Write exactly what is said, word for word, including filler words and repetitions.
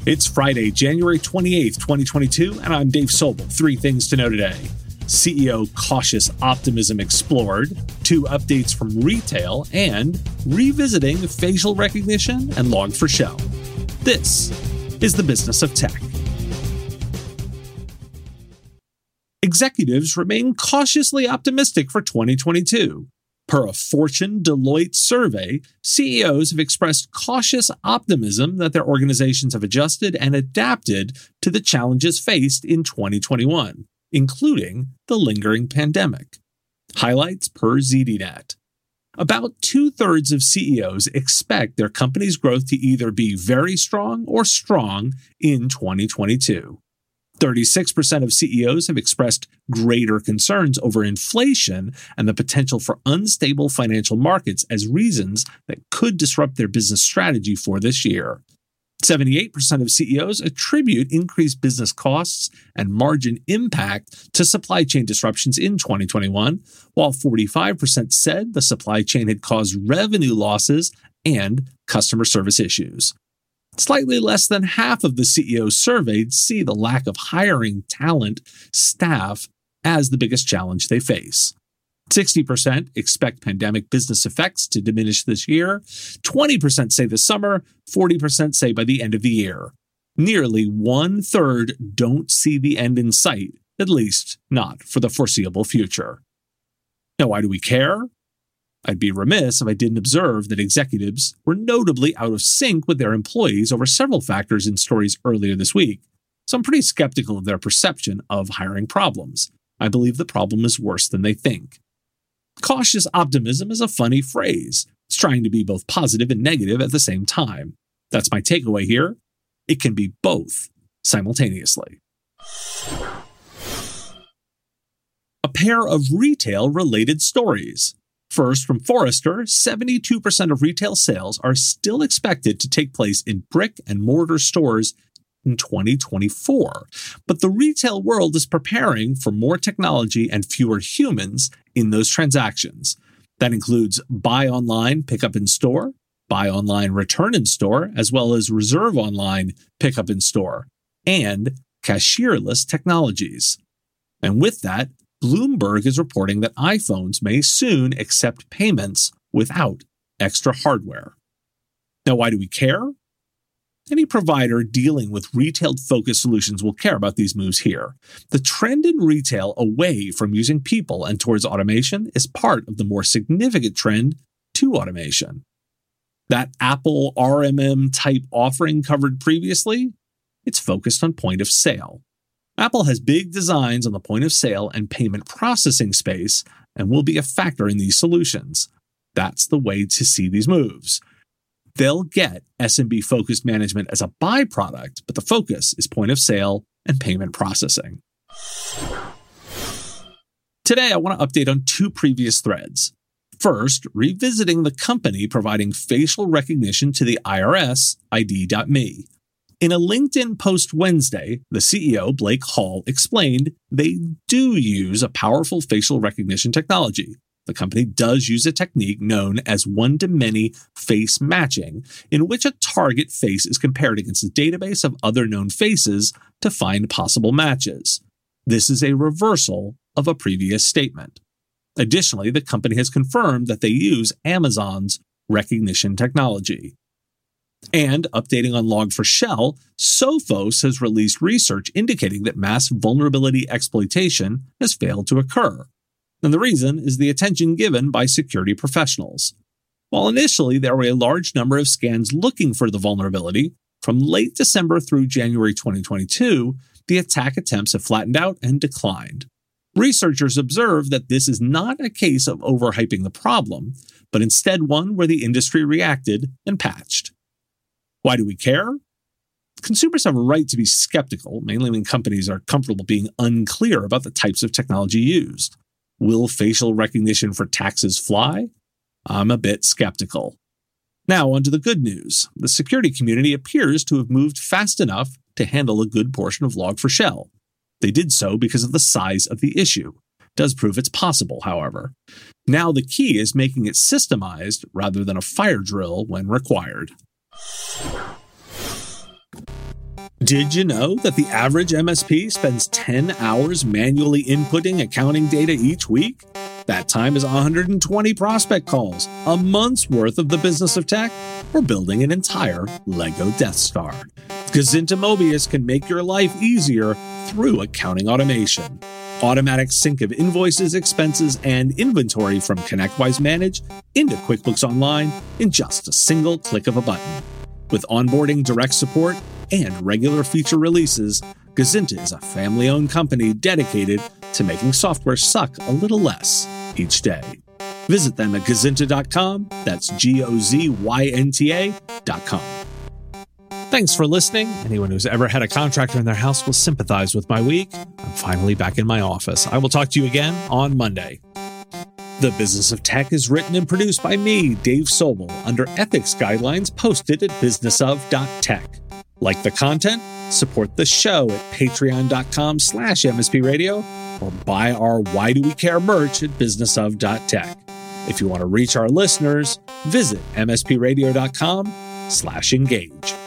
It's Friday, January twenty-eighth, twenty twenty-two, and I'm Dave Sobel. Three things to know today. C E O cautious optimism explored, two updates from retail, and revisiting facial recognition and log four shell. This is the business of tech. Executives remain cautiously optimistic for twenty twenty-two. Per a Fortune Deloitte survey, C E Os have expressed cautious optimism that their organizations have adjusted and adapted to the challenges faced in twenty twenty-one, including the lingering pandemic. Highlights per Z D Net. About two-thirds of C E Os expect their company's growth to either be very strong or strong in twenty twenty-two. thirty-six percent of C E Os have expressed greater concerns over inflation and the potential for unstable financial markets as reasons that could disrupt their business strategy for this year. seventy-eight percent of C E Os attribute increased business costs and margin impact to supply chain disruptions in twenty twenty-one, while forty-five percent said the supply chain had caused revenue losses and customer service issues. Slightly less than half of the C E Os surveyed see the lack of hiring talent staff as the biggest challenge they face. sixty percent expect pandemic business effects to diminish this year, twenty percent say this summer, forty percent say by the end of the year. Nearly one-third don't see the end in sight, at least not for the foreseeable future. Now, why do we care? I'd be remiss if I didn't observe that executives were notably out of sync with their employees over several factors in stories earlier this week, so I'm pretty skeptical of their perception of hiring problems. I believe the problem is worse than they think. Cautious optimism is a funny phrase. It's trying to be both positive and negative at the same time. That's my takeaway here. It can be both simultaneously. A pair of retail-related stories. First, from Forrester, seventy-two percent of retail sales are still expected to take place in brick-and-mortar stores in twenty twenty-four. But the retail world is preparing for more technology and fewer humans in those transactions. That includes buy online, pick up in store, buy online, return in store, as well as reserve online, pick up in store, and cashierless technologies. And with that, Bloomberg is reporting that iPhones may soon accept payments without extra hardware. Now, why do we care? Any provider dealing with retail-focused solutions will care about these moves here. The trend in retail away from using people and towards automation is part of the more significant trend to automation. That Apple R M M-type offering covered previously, it's focused on point of sale. Apple has big designs on the point of sale and payment processing space and will be a factor in these solutions. That's the way to see these moves. They'll get S M B-focused management as a byproduct, but the focus is point of sale and payment processing. Today, I want to update on two previous threads. First, revisiting the company providing facial recognition to the I R S, I D dot me. In a LinkedIn post Wednesday, the C E O, Blake Hall, explained they do use a powerful facial recognition technology. The company does use a technique known as one-to-many face matching, in which a target face is compared against a database of other known faces to find possible matches. This is a reversal of a previous statement. Additionally, the company has confirmed that they use Amazon's recognition technology. And updating on log four shell, Sophos has released research indicating that mass vulnerability exploitation has failed to occur. And the reason is the attention given by security professionals. While initially there were a large number of scans looking for the vulnerability, from late December through January twenty twenty-two, the attack attempts have flattened out and declined. Researchers observe that this is not a case of overhyping the problem, but instead one where the industry reacted and patched. Why do we care? Consumers have a right to be skeptical, mainly when companies are comfortable being unclear about the types of technology used. Will facial recognition for taxes fly? I'm a bit skeptical. Now, on to the good news. The security community appears to have moved fast enough to handle a good portion of log four shell. They did so because of the size of the issue. It does prove it's possible, however. Now the key is making it systemized rather than a fire drill when required. Did you know that the average M S P spends ten hours manually inputting accounting data each week? That time is one hundred twenty prospect calls, a month's worth of the business of tech, or building an entire Lego Death Star. Gazinta Mobius can make your life easier through accounting automation. Automatic sync of invoices, expenses, and inventory from ConnectWise Manage into QuickBooks Online in just a single click of a button. With onboarding, direct support, and regular feature releases, Gazinta is a family-owned company dedicated to making software suck a little less each day. Visit them at gazinta dot com. That's G O Z Y N T A dot com. Thanks for listening. Anyone who's ever had a contractor in their house will sympathize with my week. I'm finally back in my office. I will talk to you again on Monday. The Business of Tech is written and produced by me, Dave Sobel, under ethics guidelines posted at business of dot tech. Like the content? Support the show at patreon dot com slash M S P radio or buy our Why Do We Care merch at business of dot tech. If you want to reach our listeners, visit M S P radio dot com slash engage.